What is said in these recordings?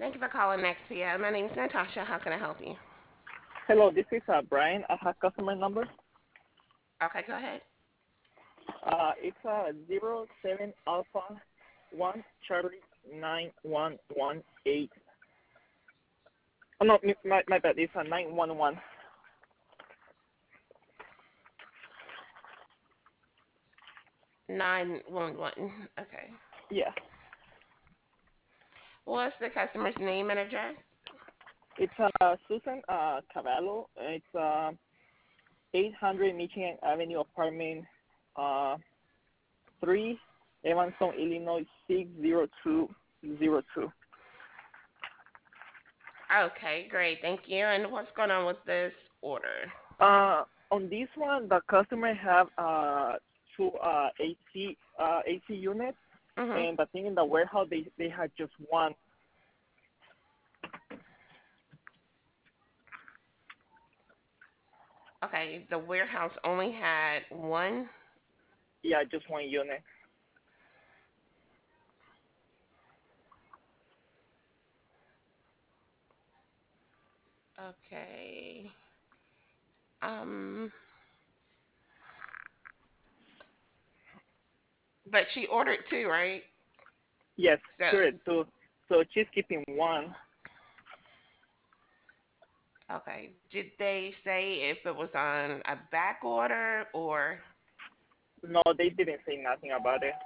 Thank you for calling NextPM. My name is Natasha. How can I help you? Hello, this is Brian. I have customer number. Okay, go ahead. It's 07 Alpha 1 Charlie 9118. Oh no, my bad. It's 911. 911. Okay. Yeah, What's the customer's name and address? it's Susan Cavallo. It's 800 Michigan Avenue, apartment uh 3, Evanston, Illinois 60202. Okay, great. Thank you. And what's going on with this order? On this one, the customer have two AC units, Mm-hmm. and I think in the warehouse they had just one. Okay, the warehouse only had one. Yeah, just one unit. Okay. Um, but she ordered two, right? Yes, So, correct. So she's keeping one. okay. Did they say if it was on a back order or No, they didn't say nothing about it.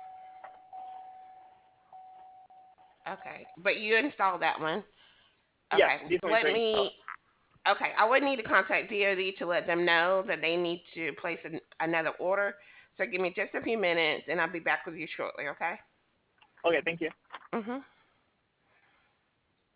okay, but you installed that one. Yeah, Okay. this one is Let already installed. me Okay, I would need to contact DoD to let them know that they need to place another order. So give me just a few minutes and I'll be back with you shortly, okay? Okay, thank you. Mm-hmm.